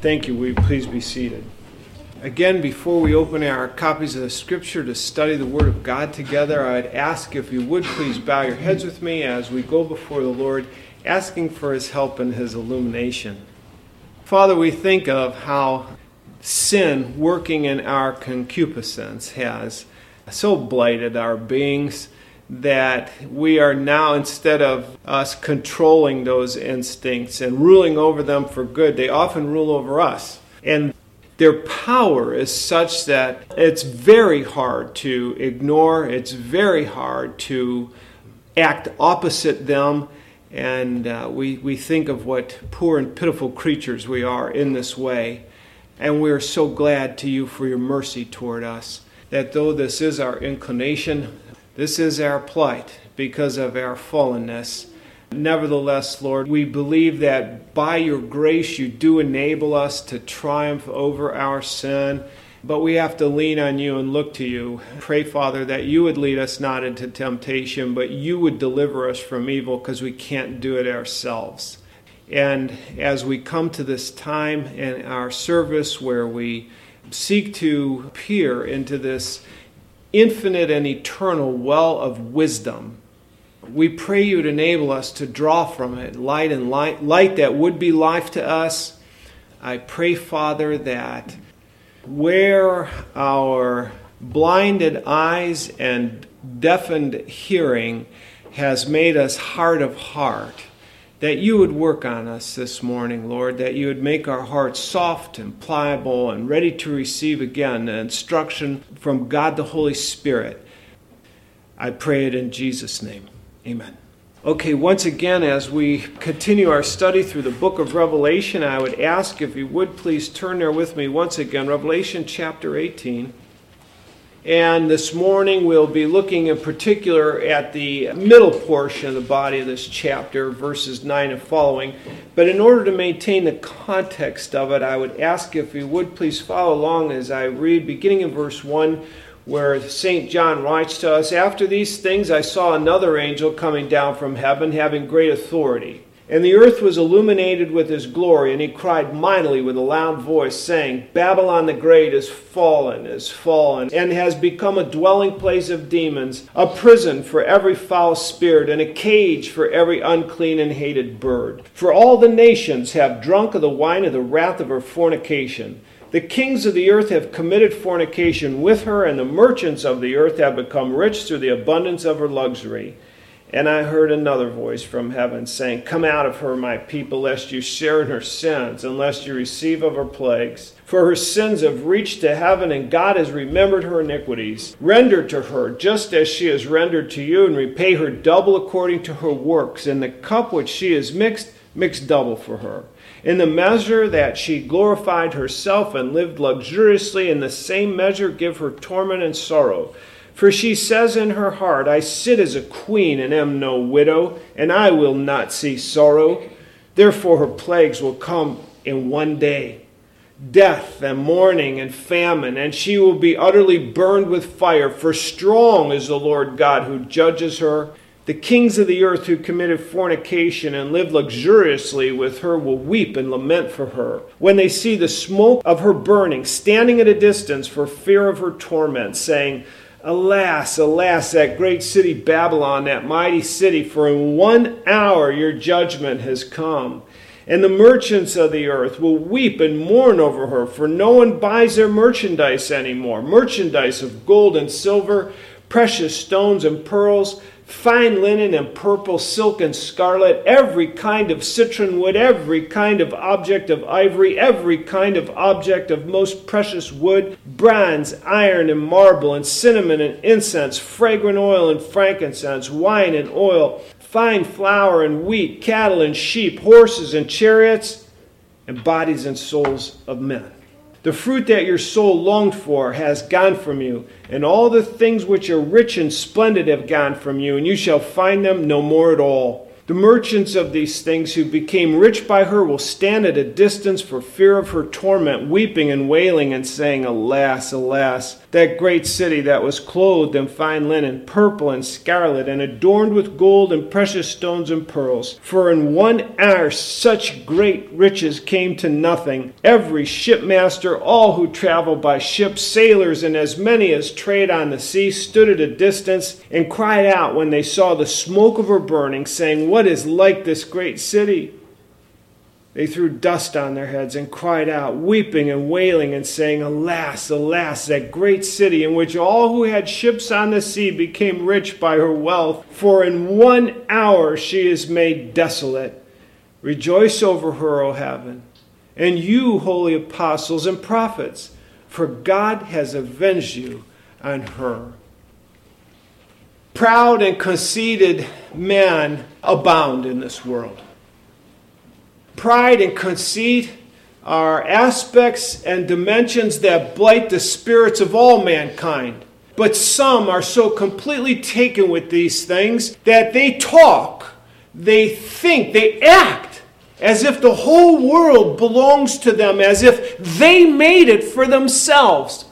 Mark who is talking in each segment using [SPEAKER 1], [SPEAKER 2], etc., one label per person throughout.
[SPEAKER 1] Thank you. Will you please be seated? Again, before we open our copies of the Scripture to study the Word of God together, I'd ask if you would please bow your heads with me as we go before the Lord, asking for His help and His illumination. Father, we think of how sin working in our concupiscence has so blighted our beings that we are now, instead of us controlling those instincts and ruling over them for good, they often rule over us. And their power is such that it's very hard to ignore, it's very hard to act opposite them, and we think of what poor and pitiful creatures we are in this way. And we are so glad to you for your mercy toward us, that though this is our inclination, this is our plight because of our fallenness. Nevertheless, Lord, we believe that by your grace you do enable us to triumph over our sin, but we have to lean on you and look to you. Pray, Father, that you would lead us not into temptation, but you would deliver us from evil because we can't do it ourselves. And as we come to this time in our service where we seek to peer into this infinite and eternal well of wisdom, we pray you to enable us to draw from it light that would be life to us. I pray, Father, that where our blinded eyes and deafened hearing has made us hard of heart, that you would work on us this morning, Lord, that you would make our hearts soft and pliable and ready to receive again the instruction from God the Holy Spirit. I pray it in Jesus' name. Amen. Okay, once again, as we continue our study through the book of Revelation, I would ask if you would please turn there with me once again, Revelation chapter 18. And this morning we'll be looking in particular at the middle portion of the body of this chapter, verses 9 and following. But in order to maintain the context of it, I would ask if you would please follow along as I read, beginning in verse 1, where St. John writes to us, "After these things I saw another angel coming down from heaven, having great authority. And the earth was illuminated with his glory, and he cried mightily with a loud voice, saying, Babylon the Great is fallen, and has become a dwelling place of demons, a prison for every foul spirit, and a cage for every unclean and hated bird. For all the nations have drunk of the wine of the wrath of her fornication. The kings of the earth have committed fornication with her, and the merchants of the earth have become rich through the abundance of her luxury. And I heard another voice from heaven saying, Come out of her, my people, lest you share in her sins, and lest you receive of her plagues. For her sins have reached to heaven, and God has remembered her iniquities. Render to her just as she has rendered to you, and repay her double according to her works. In the cup which she has mixed, mix double for her. In the measure that she glorified herself and lived luxuriously, in the same measure give her torment and sorrow. For she says in her heart, I sit as a queen and am no widow, and I will not see sorrow. Therefore her plagues will come in one day, death and mourning and famine, and she will be utterly burned with fire. For strong is the Lord God who judges her. The kings of the earth who committed fornication and lived luxuriously with her will weep and lament for her, when they see the smoke of her burning, standing at a distance for fear of her torment, saying, Alas, alas, that great city Babylon, that mighty city, for in 1 hour your judgment has come. And the merchants of the earth will weep and mourn over her, for no one buys their merchandise anymore. Merchandise of gold and silver, precious stones and pearls, fine linen and purple, silk and scarlet, every kind of citron wood, every kind of object of ivory, every kind of object of most precious wood, bronze, iron, and marble, and cinnamon and incense, fragrant oil and frankincense, wine and oil, fine flour and wheat, cattle and sheep, horses and chariots, and bodies and souls of men. The fruit that your soul longed for has gone from you, and all the things which are rich and splendid have gone from you, and you shall find them no more at all. The merchants of these things who became rich by her will stand at a distance for fear of her torment, weeping and wailing and saying, Alas, alas, that great city that was clothed in fine linen, purple and scarlet, and adorned with gold and precious stones and pearls. For in 1 hour such great riches came to nothing. Every shipmaster, all who travel by ship, sailors, and as many as trade on the sea, stood at a distance and cried out when they saw the smoke of her burning, saying, What is like this great city? They threw dust on their heads and cried out, weeping and wailing and saying, Alas, alas, that great city in which all who had ships on the sea became rich by her wealth. For in 1 hour she is made desolate. Rejoice over her, O heaven, and you, holy apostles and prophets, for God has avenged you on her. Proud and conceited men abound in this world. Pride and conceit are aspects and dimensions that blight the spirits of all mankind. But some are so completely taken with these things that they talk, they think, they act as if the whole world belongs to them, as if they made it for themselves.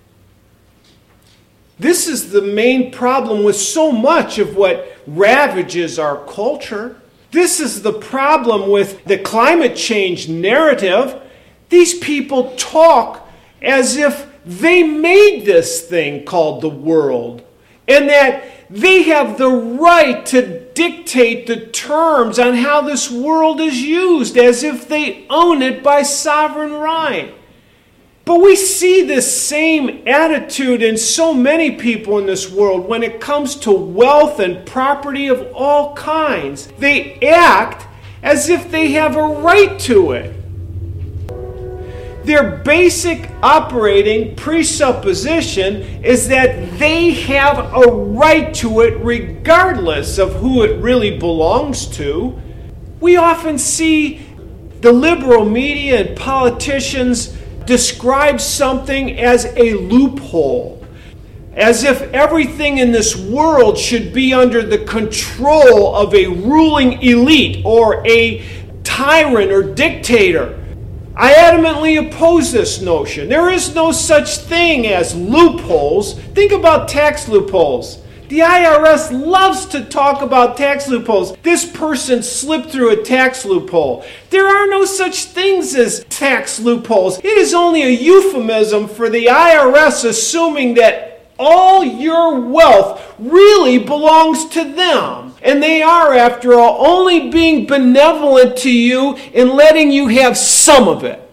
[SPEAKER 1] This is the main problem with so much of what ravages our culture. This is the problem with the climate change narrative. These people talk as if they made this thing called the world, and that they have the right to dictate the terms on how this world is used, as if they own it by sovereign right. But we see this same attitude in so many people in this world when it comes to wealth and property of all kinds. They act as if they have a right to it. Their basic operating presupposition is that they have a right to it regardless of who it really belongs to. We often see the liberal media and politicians describe something as a loophole, as if everything in this world should be under the control of a ruling elite or a tyrant or dictator. I adamantly oppose this notion. There is no such thing as loopholes. Think about tax loopholes. The IRS loves to talk about tax loopholes. This person slipped through a tax loophole. There are no such things as tax loopholes. It is only a euphemism for the IRS assuming that all your wealth really belongs to them. And they are, after all, only being benevolent to you in letting you have some of it.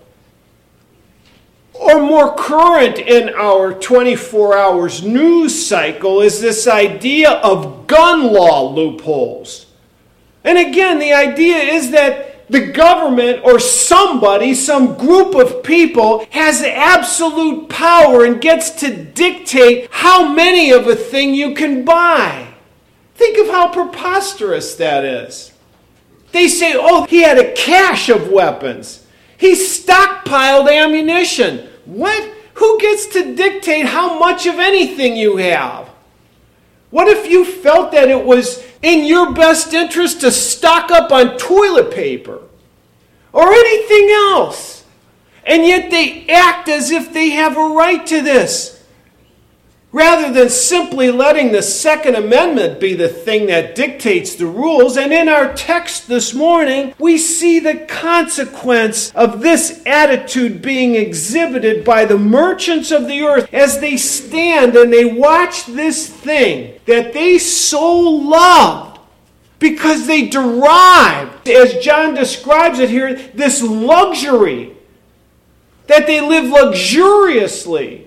[SPEAKER 1] Or more current in our 24 hours news cycle is this idea of gun law loopholes. And again, the idea is that the government or somebody, some group of people, has absolute power and gets to dictate how many of a thing you can buy. Think of how preposterous that is. They say, oh, he had a cache of weapons. He stockpiled ammunition. What? Who gets to dictate how much of anything you have? What if you felt that it was in your best interest to stock up on toilet paper or anything else, and yet they act as if they have a right to this, rather than simply letting the Second Amendment be the thing that dictates the rules? And in our text this morning, we see the consequence of this attitude being exhibited by the merchants of the earth as they stand and they watch this thing that they so loved because they derived, as John describes it here, this luxury, that they live luxuriously.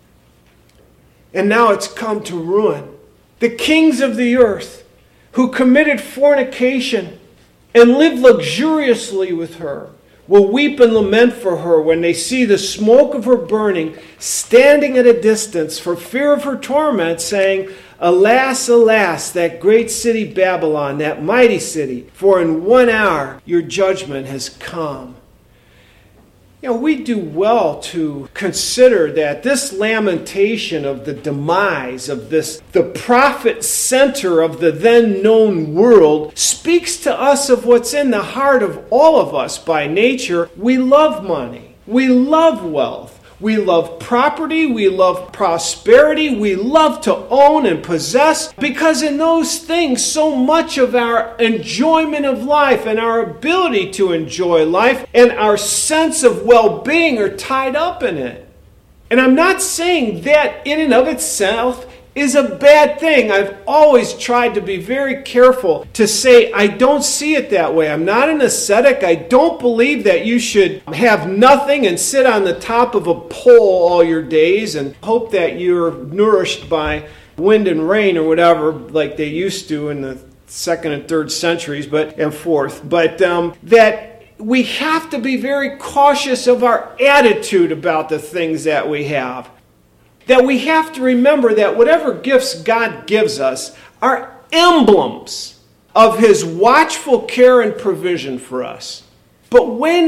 [SPEAKER 1] And now it's come to ruin. The kings of the earth who committed fornication and lived luxuriously with her will weep and lament for her when they see the smoke of her burning, standing at a distance for fear of her torment, saying, Alas, alas, that great city Babylon, that mighty city, for in 1 hour your judgment has come. You know, we do well to consider that this lamentation of the demise of the profit center of the then known world speaks to us of what's in the heart of all of us by nature. We love money. We love wealth. We love property. We love prosperity. We love to own and possess, because in those things, so much of our enjoyment of life and our ability to enjoy life and our sense of well-being are tied up in it. And I'm not saying that in and of itself is a bad thing. I've always tried to be very careful to say I don't see it that way. I'm not an ascetic. I don't believe that you should have nothing and sit on the top of a pole all your days and hope that you're nourished by wind and rain or whatever like they used to in the 2nd and 3rd centuries and 4th. But that we have to be very cautious of our attitude about the things that we have. That we have to remember that whatever gifts God gives us are emblems of His watchful care and provision for us. But when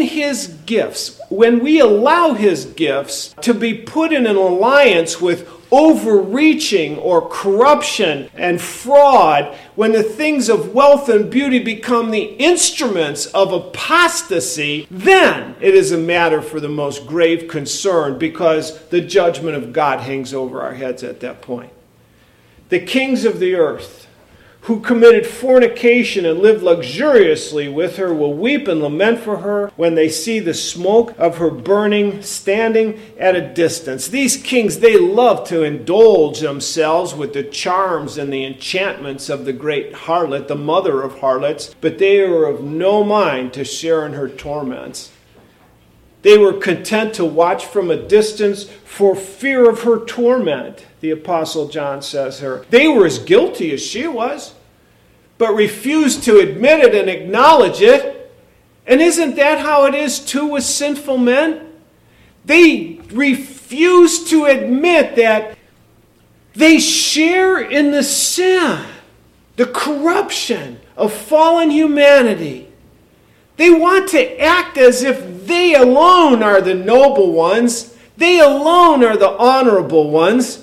[SPEAKER 1] we allow His gifts to be put in an alliance with overreaching or corruption and fraud, when the things of wealth and beauty become the instruments of apostasy, then it is a matter for the most grave concern, because the judgment of God hangs over our heads at that point. The kings of the earth who committed fornication and lived luxuriously with her will weep and lament for her when they see the smoke of her burning standing at a distance. These kings, they love to indulge themselves with the charms and the enchantments of the great harlot, the mother of harlots, but they are of no mind to share in her torments. They were content to watch from a distance for fear of her torment, the Apostle John says here. They were as guilty as she was, but refused to admit it and acknowledge it. And isn't that how it is too with sinful men? They refuse to admit that they share in the sin, the corruption of fallen humanity. They want to act as if they alone are the noble ones. They alone are the honorable ones.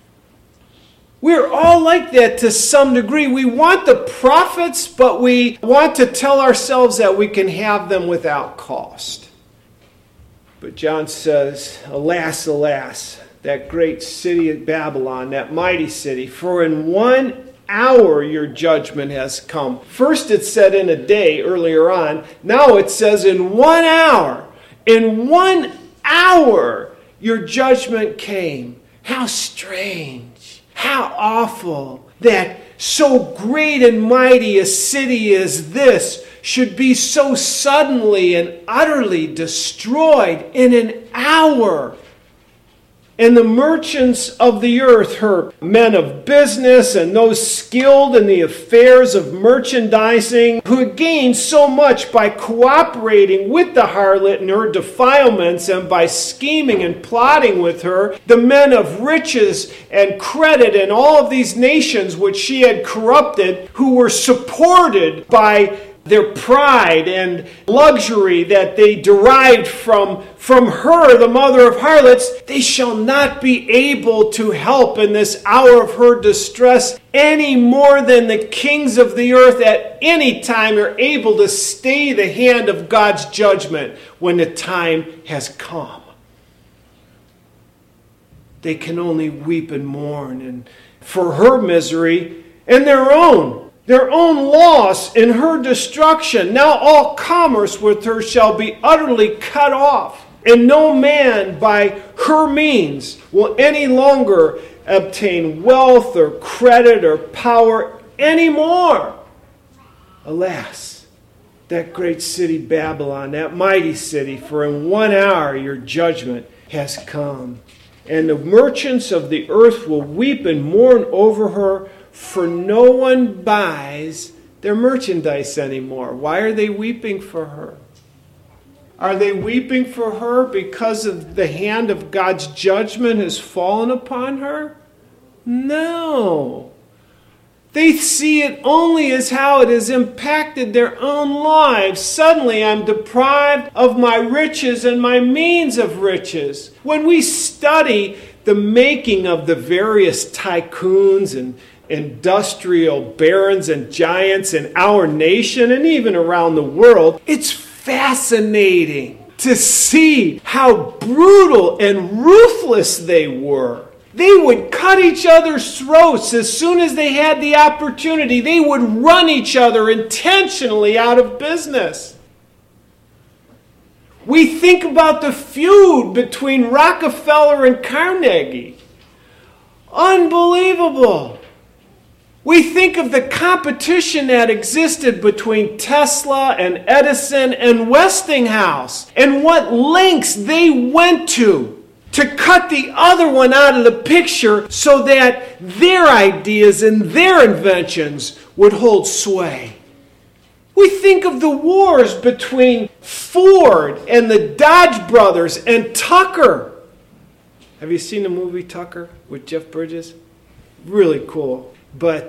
[SPEAKER 1] We're all like that to some degree. We want the prophets, but we want to tell ourselves that we can have them without cost. But John says, alas, alas, that great city of Babylon, that mighty city, for in 1 hour your judgment has come. First it said in a day earlier on. Now it says in 1 hour. In 1 hour your judgment came. How strange. How awful that so great and mighty a city as this should be so suddenly and utterly destroyed in an hour. And the merchants of the earth, her men of business and those skilled in the affairs of merchandising, who had gained so much by cooperating with the harlot in her defilements and by scheming and plotting with her, the men of riches and credit in all of these nations which she had corrupted, who were supported by their pride and luxury that they derived from her, the mother of harlots, they shall not be able to help in this hour of her distress any more than the kings of the earth at any time are able to stay the hand of God's judgment when the time has come. They can only weep and mourn and for her misery and their own loss in her destruction. Now all commerce with her shall be utterly cut off, and no man by her means will any longer obtain wealth or credit or power anymore. Alas, that great city Babylon, that mighty city, for in 1 hour your judgment has come. And the merchants of the earth will weep and mourn over her, for no one buys their merchandise anymore. Why are they weeping for her? Are they weeping for her because of the hand of God's judgment has fallen upon her? No. They see it only as how it has impacted their own lives. Suddenly I'm deprived of my riches and my means of riches. When we study the making of the various tycoons and industrial barons and giants in our nation and even around the world, it's fascinating to see how brutal and ruthless they were. They would cut each other's throats as soon as they had the opportunity. They would run each other intentionally out of business. We think about the feud between Rockefeller and Carnegie. Unbelievable. We think of the competition that existed between Tesla and Edison and Westinghouse and what lengths they went to cut the other one out of the picture so that their ideas and their inventions would hold sway. We think of the wars between Ford and the Dodge brothers and Tucker. Have you seen the movie Tucker with Jeff Bridges? Really cool. But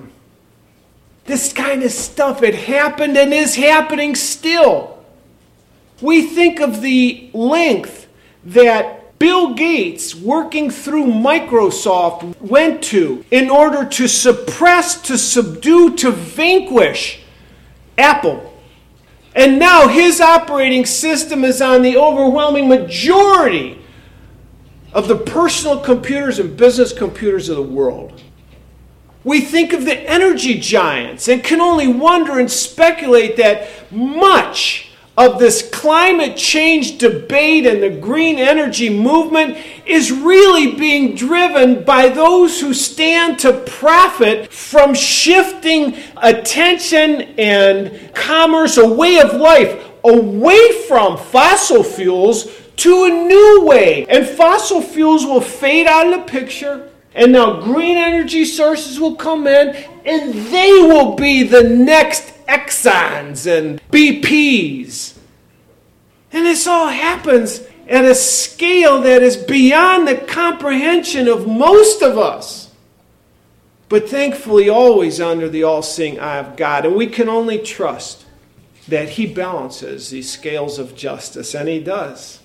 [SPEAKER 1] this kind of stuff, it happened and is happening still. We think of the length that Bill Gates, working through Microsoft, went to in order to suppress, to subdue, to vanquish Apple. And now his operating system is on the overwhelming majority of the personal computers and business computers of the world. We think of the energy giants and can only wonder and speculate that much of this climate change debate and the green energy movement is really being driven by those who stand to profit from shifting attention and commerce, a way of life, away from fossil fuels to a new way. And fossil fuels will fade out of the picture, and now green energy sources will come in, and they will be the next Exxons and BPs. And this all happens at a scale that is beyond the comprehension of most of us. But thankfully always under the all-seeing eye of God. And we can only trust that He balances these scales of justice, and He does.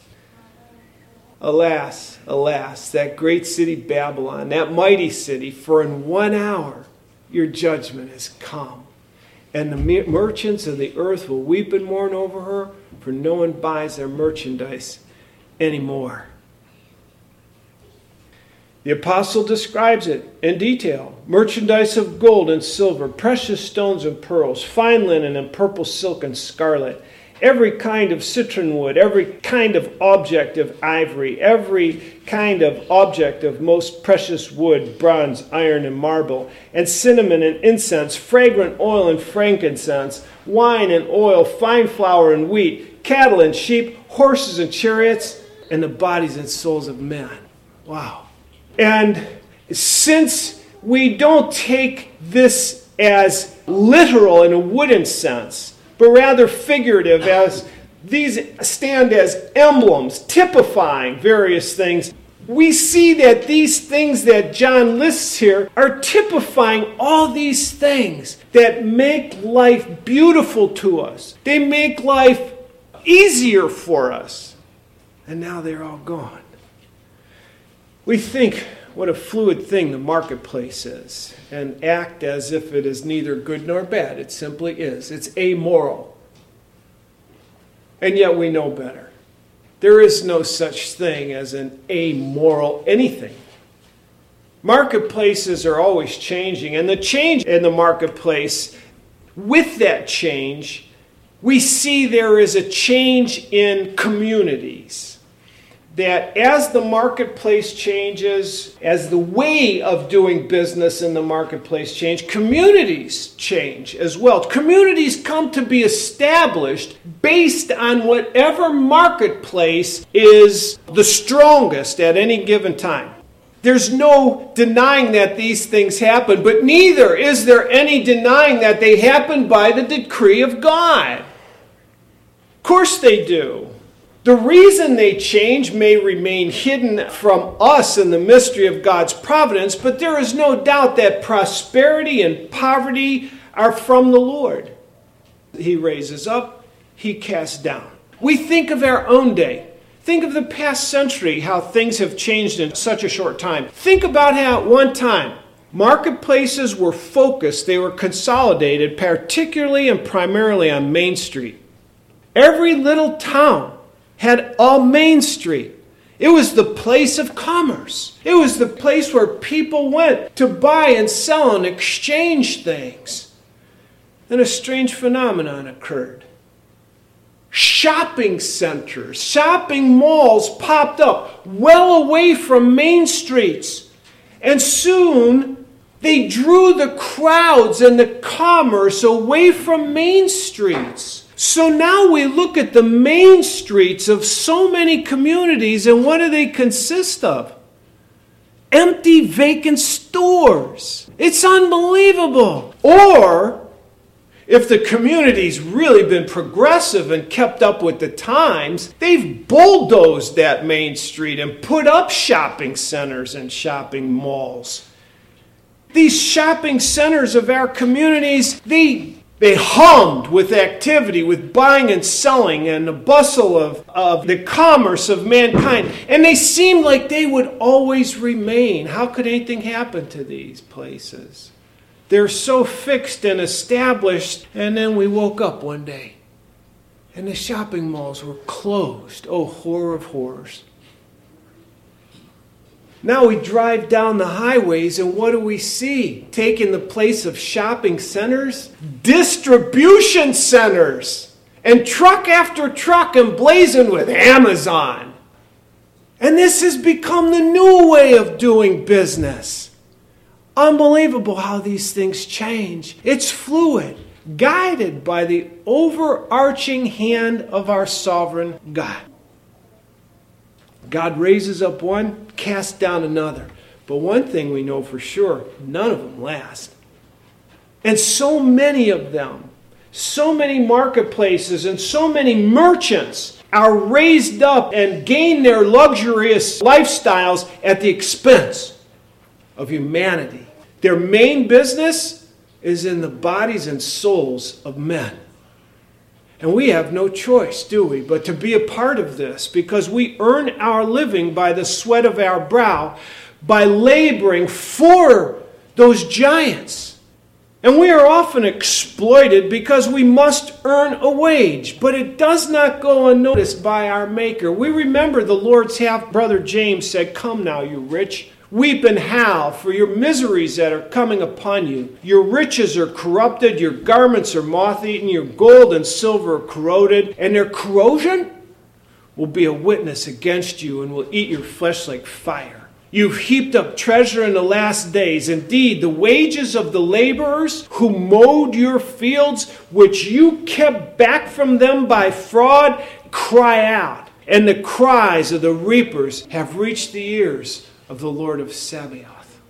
[SPEAKER 1] Alas, alas, that great city Babylon, that mighty city, for in 1 hour your judgment has come. And the merchants of the earth will weep and mourn over her, for no one buys their merchandise anymore. The apostle describes it in detail. Merchandise of gold and silver, precious stones and pearls, fine linen and purple silk and scarlet, every kind of citron wood, every kind of object of ivory, every kind of object of most precious wood, bronze, iron, and marble, and cinnamon and incense, fragrant oil and frankincense, wine and oil, fine flour and wheat, cattle and sheep, horses and chariots, and the bodies and souls of men. Wow. And since we don't take this as literal in a wooden sense, but rather figurative, as these stand as emblems typifying various things, we see that these things that John lists here are typifying all these things that make life beautiful to us. They make life easier for us. And now they're all gone. We think what a fluid thing the marketplace is and act as if it is neither good nor bad. It simply is. It's amoral. And yet we know better. There is no such thing as an amoral anything. Marketplaces are always changing, and the change in the marketplace, with that change, we see there is a change in communities. That as the marketplace changes, as the way of doing business in the marketplace change, communities change as well. Communities come to be established based on whatever marketplace is the strongest at any given time. There's no denying that these things happen, but neither is there any denying that they happen by the decree of God. Of course they do. The reason they change may remain hidden from us in the mystery of God's providence, but there is no doubt that prosperity and poverty are from the Lord. He raises up, He casts down. We think of our own day. Think of the past century, how things have changed in such a short time. Think about how at one time marketplaces were focused, they were consolidated, particularly and primarily on Main Street. Every little town had a main street. It was the place of commerce. It was the place where people went to buy and sell and exchange things. Then a strange phenomenon occurred. Shopping centers, shopping malls popped up well away from main streets. And soon they drew the crowds and the commerce away from main streets. So now we look at the main streets of so many communities, and what do they consist of? Empty, vacant stores. It's unbelievable. Or, if the community's really been progressive and kept up with the times, they've bulldozed that main street and put up shopping centers and shopping malls. These shopping centers of our communities, they hummed with activity, with buying and selling and the bustle of the commerce of mankind. And they seemed like they would always remain. How could anything happen to these places? They're so fixed and established. And then we woke up one day and the shopping malls were closed. Oh, horror of horrors. Now we drive down the highways and what do we see? Taking the place of shopping centers? Distribution centers! And truck after truck emblazoned with Amazon. And this has become the new way of doing business. Unbelievable how these things change. It's fluid, guided by the overarching hand of our sovereign God. God raises up one, casts down another. But one thing we know for sure, none of them last. And so many of them, so many marketplaces and so many merchants are raised up and gain their luxurious lifestyles at the expense of humanity. Their main business is in the bodies and souls of men. And we have no choice, do we, but to be a part of this, because we earn our living by the sweat of our brow, by laboring for those giants. And we are often exploited because we must earn a wage, but it does not go unnoticed by our Maker. We remember the Lord's half-brother James said, "Come now, you rich, weep and howl for your miseries that are coming upon you. Your riches are corrupted, your garments are moth-eaten, your gold and silver are corroded, and their corrosion will be a witness against you and will eat your flesh like fire. You've heaped up treasure in the last days. Indeed, the wages of the laborers who mowed your fields, which you kept back from them by fraud, cry out. And the cries of the reapers have reached the ears of the Lord of Sabaoth.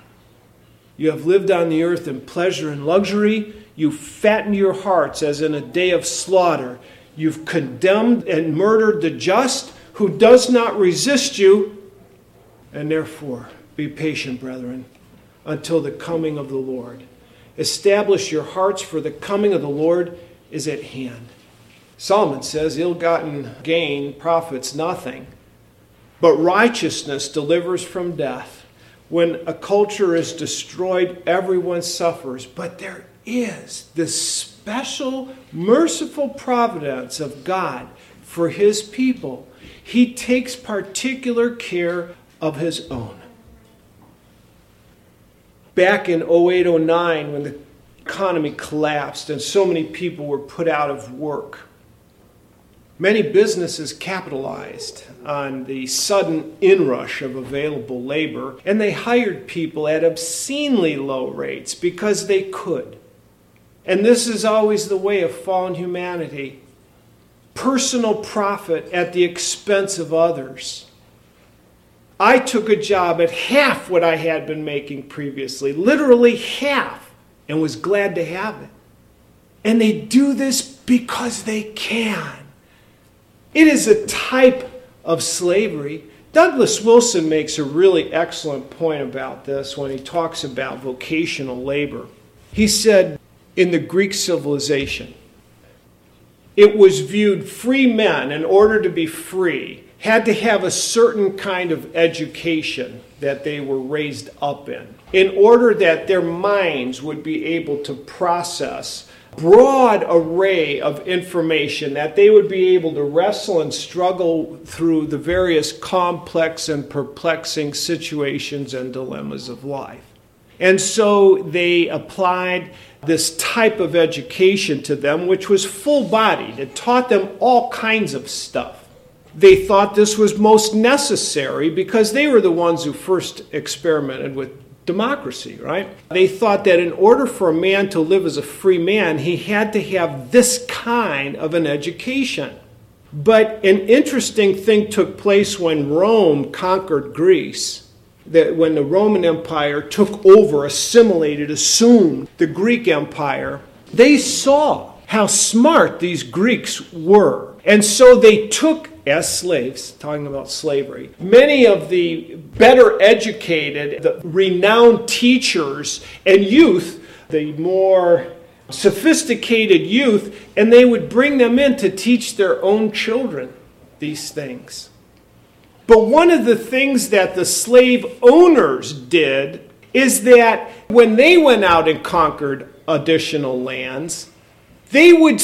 [SPEAKER 1] You have lived on the earth in pleasure and luxury. You've fattened your hearts as in a day of slaughter. You've condemned and murdered the just who does not resist you. And therefore, be patient, brethren, until the coming of the Lord. Establish your hearts, for the coming of the Lord is at hand." Solomon says, "Ill-gotten gain profits nothing, but righteousness delivers from death." When a culture is destroyed, everyone suffers. But there is this special, merciful providence of God for His people. He takes particular care of His own. Back in 2008-09, when the economy collapsed and so many people were put out of work, many businesses capitalized on the sudden inrush of available labor, and they hired people at obscenely low rates because they could. And this is always the way of fallen humanity. Personal profit at the expense of others. I took a job at half what I had been making previously, literally half, and was glad to have it. And they do this because they can. It is a type of slavery. Douglas Wilson makes a really excellent point about this when he talks about vocational labor. He said, in the Greek civilization, it was viewed free men, in order to be free, had to have a certain kind of education that they were raised up in order that their minds would be able to process broad array of information, that they would be able to wrestle and struggle through the various complex and perplexing situations and dilemmas of life. And so they applied this type of education to them, which was full-bodied. It taught them all kinds of stuff. They thought this was most necessary because they were the ones who first experimented with democracy, right? They thought that in order for a man to live as a free man, he had to have this kind of an education. But an interesting thing took place when Rome conquered Greece. That when the Roman Empire took over, assimilated, assumed the Greek Empire, they saw how smart these Greeks were. And so they took, as slaves, talking about slavery, many of the better educated, the renowned teachers and youth, the more sophisticated youth, and they would bring them in to teach their own children these things. But one of the things that the slave owners did is that when they went out and conquered additional lands, they would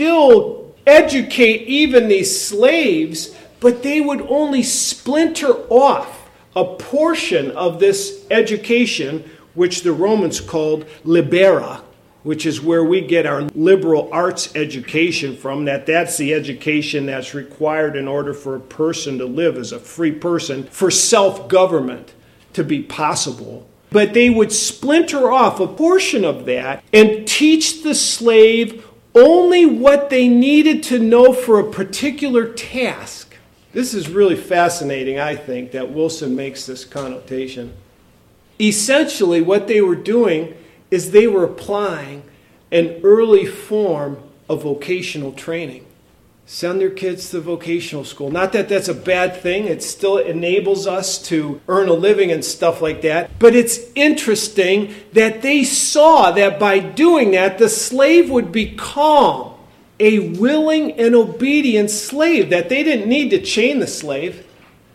[SPEAKER 1] still educate even these slaves, but they would only splinter off a portion of this education, which the Romans called libera, which is where we get our liberal arts education from, that's the education that's required in order for a person to live as a free person, for self-government to be possible. But they would splinter off a portion of that and teach the slave only what they needed to know for a particular task. This is really fascinating, I think, that Wilson makes this connotation. Essentially, what they were doing is they were applying an early form of vocational training. Send their kids to vocational school. Not that that's a bad thing. It still enables us to earn a living and stuff like that. But it's interesting that they saw that by doing that, the slave would become a willing and obedient slave, that they didn't need to chain the slave.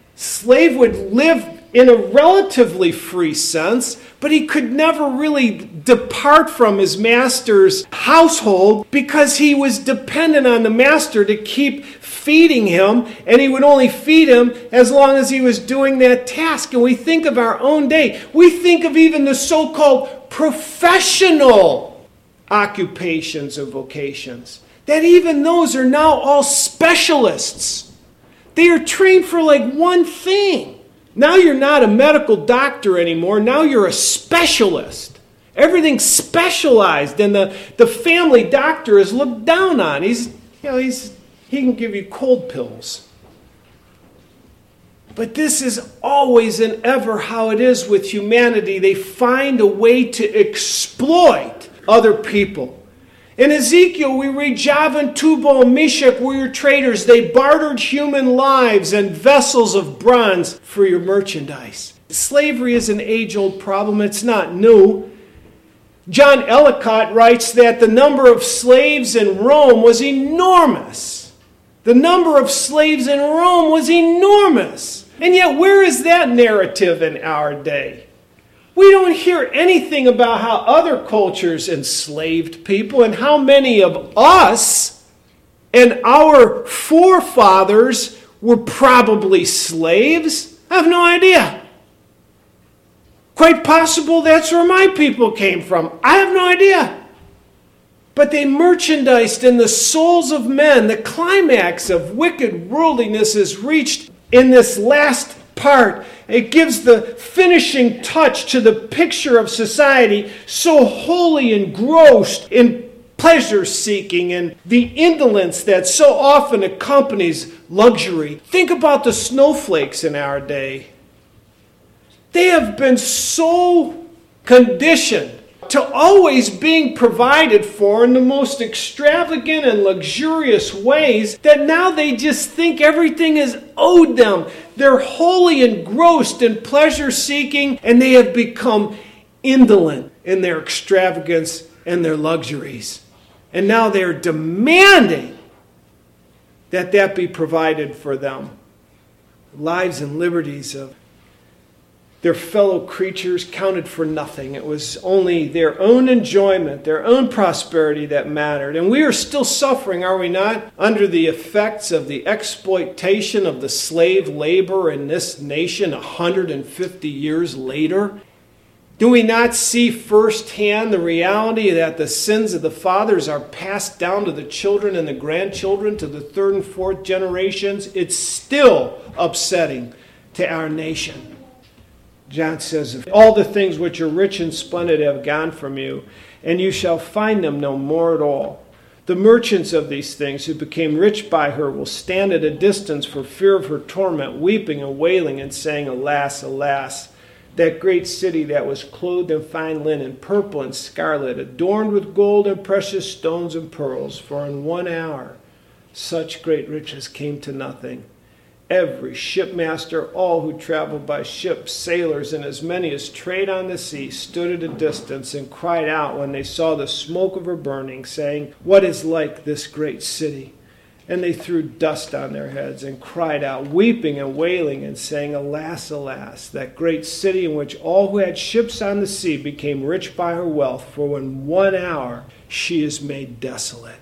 [SPEAKER 1] Slave would live in a relatively free sense, but he could never really depart from his master's household because he was dependent on the master to keep feeding him, and he would only feed him as long as he was doing that task. And we think of our own day. We think of even the so-called professional occupations and vocations, that even those are now all specialists. They are trained for like one thing. Now you're not a medical doctor anymore. Now you're a specialist. Everything's specialized, and the family doctor is looked down on. He can give you cold pills. But this is always and ever how it is with humanity. They find a way to exploit other people. In Ezekiel, we read, Javan, Tubal, and Meshach were your traders. They bartered human lives and vessels of bronze for your merchandise. Slavery is an age-old problem. It's not new. John Ellicott writes that the number of slaves in Rome was enormous. The number of slaves in Rome was enormous. And yet, where is that narrative in our day? We don't hear anything about how other cultures enslaved people and how many of us and our forefathers were probably slaves. I have no idea. Quite possible that's where my people came from. I have no idea. But they merchandised in the souls of men. The climax of wicked worldliness is reached in this last part. It gives the finishing touch to the picture of society so wholly engrossed in pleasure-seeking and the indolence that so often accompanies luxury. Think about the snowflakes in our day. They have been so conditioned to always being provided for in the most extravagant and luxurious ways that now they just think everything is owed them. They're wholly engrossed in pleasure-seeking, and they have become indolent in their extravagance and their luxuries. And now they're demanding that that be provided for them. Lives and liberties of their fellow creatures counted for nothing. It was only their own enjoyment, their own prosperity that mattered. And we are still suffering, are we not, under the effects of the exploitation of the slave labor in this nation 150 years later? Do we not see firsthand the reality that the sins of the fathers are passed down to the children and the grandchildren, to the third and fourth generations? It's still upsetting to our nation. John says, "If all the things which are rich and splendid have gone from you, and you shall find them no more at all. The merchants of these things who became rich by her will stand at a distance for fear of her torment, weeping and wailing and saying, Alas, alas, that great city that was clothed in fine linen, purple and scarlet, adorned with gold and precious stones and pearls, for in 1 hour such great riches came to nothing. Every shipmaster, all who traveled by ship, sailors, and as many as trade on the sea, stood at a distance and cried out when they saw the smoke of her burning, saying, What is like this great city? And they threw dust on their heads and cried out, weeping and wailing and saying, Alas, alas, that great city in which all who had ships on the sea became rich by her wealth, for in 1 hour she is made desolate."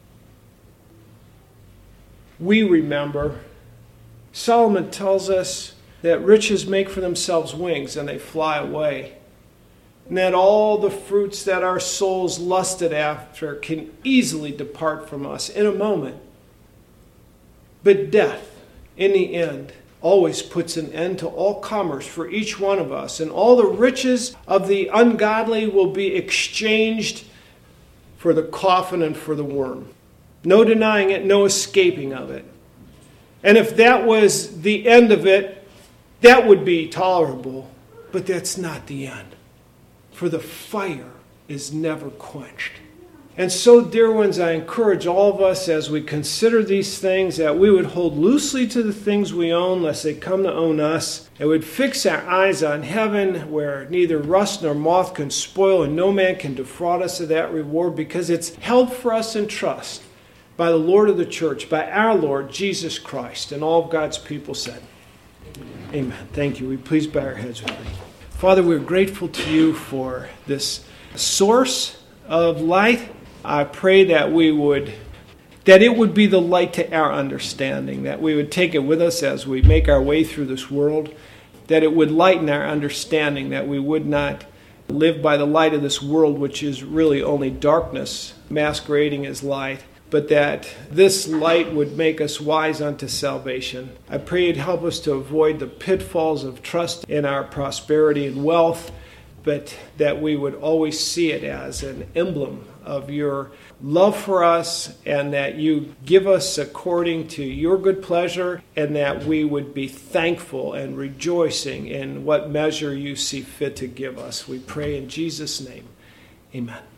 [SPEAKER 1] We remember Solomon tells us that riches make for themselves wings and they fly away. And that all the fruits that our souls lusted after can easily depart from us in a moment. But death, in the end, always puts an end to all commerce for each one of us. And all the riches of the ungodly will be exchanged for the coffin and for the worm. No denying it, no escaping of it. And if that was the end of it, that would be tolerable. But that's not the end. For the fire is never quenched. And so, dear ones, I encourage all of us as we consider these things that we would hold loosely to the things we own lest they come to own us. And would fix our eyes on heaven where neither rust nor moth can spoil and no man can defraud us of that reward, because it's held for us in trust by the Lord of the church, by our Lord Jesus Christ. And all of God's people said, Amen. Thank you. Will you please bow our heads with me? Father, we're grateful to you for this source of light. I pray that it would be the light to our understanding, that we would take it with us as we make our way through this world, that it would lighten our understanding, that we would not live by the light of this world, which is really only darkness masquerading as light, but that this light would make us wise unto salvation. I pray you'd help us to avoid the pitfalls of trust in our prosperity and wealth, but that we would always see it as an emblem of your love for us, and that you give us according to your good pleasure, and that we would be thankful and rejoicing in what measure you see fit to give us. We pray in Jesus' name. Amen.